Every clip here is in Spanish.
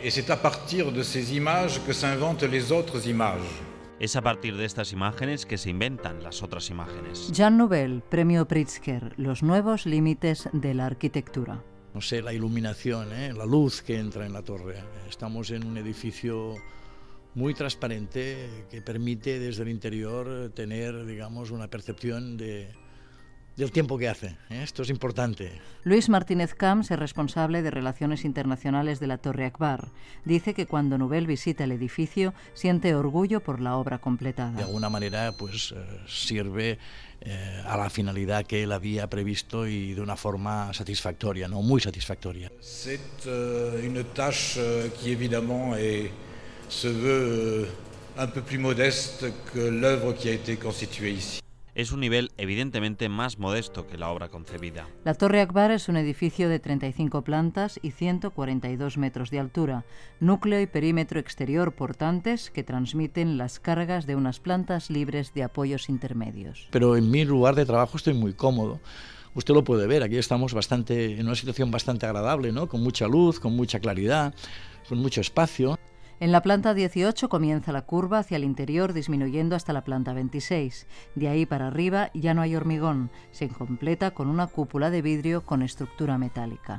Et c'est à partir de ces images que s'inventent les autres images. Es a partir de estas imágenes que se inventan las otras imágenes. Jean Nouvel, Premio Pritzker, los nuevos límites de la arquitectura. No sé, la iluminación, la luz que entra en la torre. Estamos en un edificio muy transparente que permite desde el interior tener, digamos, una percepción del tiempo que hace. Esto es importante. Luis Martínez Camps es responsable de Relaciones Internacionales de la Torre Akbar. Dice que cuando Nouvel visita el edificio siente orgullo por la obra completada. De alguna manera pues sirve a la finalidad que él había previsto y de una forma satisfactoria, no muy satisfactoria. C'est une tâche qui évidemment se veut un peu plus modeste que l'œuvre qui a été constituée ici. Es un nivel evidentemente más modesto que la obra concebida. La Torre Akbar es un edificio de 35 plantas y 142 metros de altura, núcleo y perímetro exterior portantes que transmiten las cargas de unas plantas libres de apoyos intermedios. Pero en mi lugar de trabajo estoy muy cómodo. Usted lo puede ver, aquí estamos en una situación bastante agradable, ¿no? Con mucha luz, con mucha claridad, con mucho espacio. En la planta 18 comienza la curva hacia el interior disminuyendo hasta la planta 26. De ahí para arriba ya no hay hormigón. Se completa con una cúpula de vidrio con estructura metálica.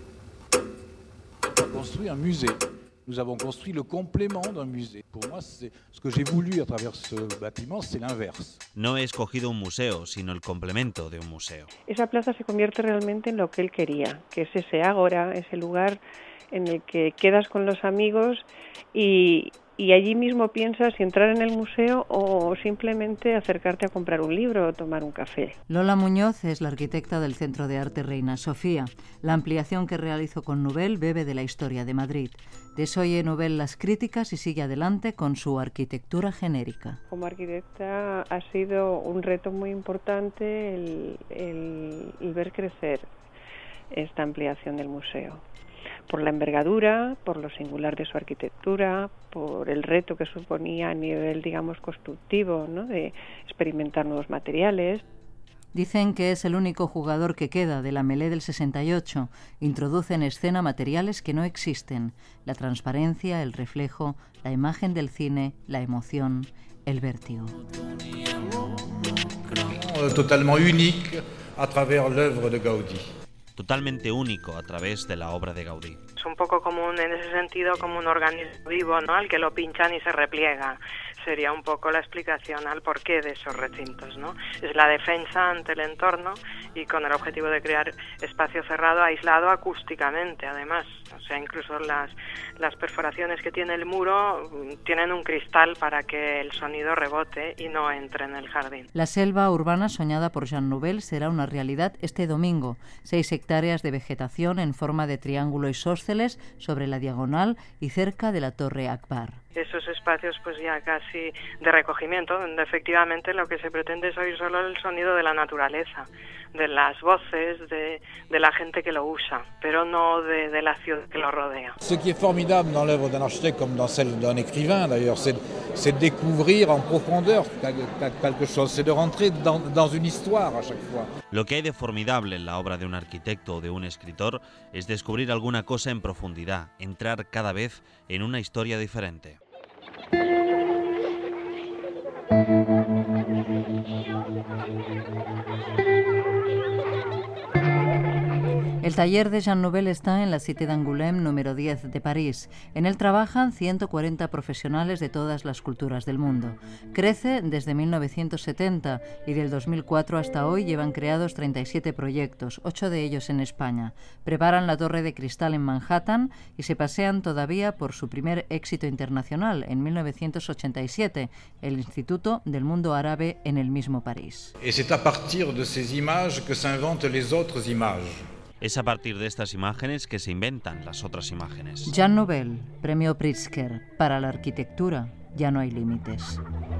Construit un musée. Nous avons construit le complément d'un musée. Pour moi, ce que j'ai voulu à travers ce bâtiment, c'est l'inverse. No he escogido un museo, sino el complemento de un museo. Esa plaza se convierte realmente en lo que él quería, que es ese ágora, ese lugar en el que quedas con los amigos y allí mismo piensas si entrar en el museo o simplemente acercarte a comprar un libro o tomar un café. Lola Muñoz es la arquitecta del Centro de Arte Reina Sofía. La ampliación que realizó con Nouvel bebe de la historia de Madrid. Desoye Nouvel las críticas y sigue adelante con su arquitectura genérica. Como arquitecta ha sido un reto muy importante el ver crecer esta ampliación del museo. Por la envergadura, por lo singular de su arquitectura, por el reto que suponía a nivel, digamos, constructivo, ¿no? De experimentar nuevos materiales. Dicen que es el único jugador que queda de la Mêlée del 68. Introduce en escena materiales que no existen: la transparencia, el reflejo, la imagen del cine, la emoción, el vértigo. Totalement unique à travers l'œuvre de Gaudí. Totalmente único a través de la obra de Gaudí. Es un poco como en ese sentido, como un organismo vivo, ¿no? Al que lo pinchan y se repliega. Sería un poco la explicación al porqué de esos recintos, ¿no? Es la defensa ante el entorno y con el objetivo de crear espacio cerrado, aislado acústicamente, además. O sea, incluso las perforaciones que tiene el muro tienen un cristal para que el sonido rebote y no entre en el jardín. La selva urbana soñada por Jean Nouvel será una realidad este domingo. 6 hectáreas de vegetación en forma de triángulo isósceles sobre la diagonal y cerca de la Torre Akbar. Esos espacios pues ya casi de recogimiento, donde efectivamente lo que se pretende es oír solo el sonido de la naturaleza, de las voces, de la gente que lo usa, pero no de la ciudad que lo rodea. Ce qui est formidable dans l'œuvre d'un architecte comme dans celle d'un écrivain d'ailleurs, c'est de découvrir en profondeur quelque chose, c'est de rentrer dans une histoire à chaque fois. Lo que hay de formidable en la obra de un arquitecto o de un escritor es descubrir alguna cosa en profundidad, entrar cada vez en una historia diferente. El taller de Jean Nouvel está en la Cité d'Angoulême número 10 de París. En él trabajan 140 profesionales de todas las culturas del mundo. Crece desde 1970 y del 2004 hasta hoy llevan creados 37 proyectos, 8 de ellos en España. Preparan la Torre de Cristal en Manhattan y se pasean todavía por su primer éxito internacional en 1987, el Instituto del Mundo Árabe en el mismo París. Et c'est à partir de ces images que s'inventent les autres images. Es a partir de estas imágenes que se inventan las otras imágenes. Jean Nouvel, Premio Pritzker. Para la arquitectura ya no hay límites.